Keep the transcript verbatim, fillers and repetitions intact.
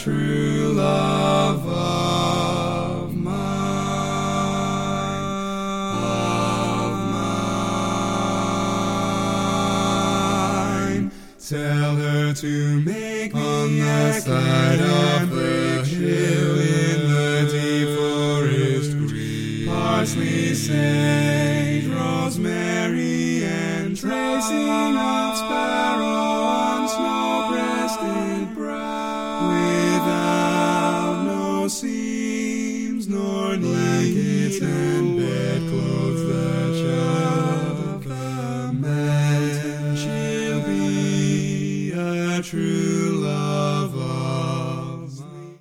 true love of mine, of mine. Tell her to make me on the side of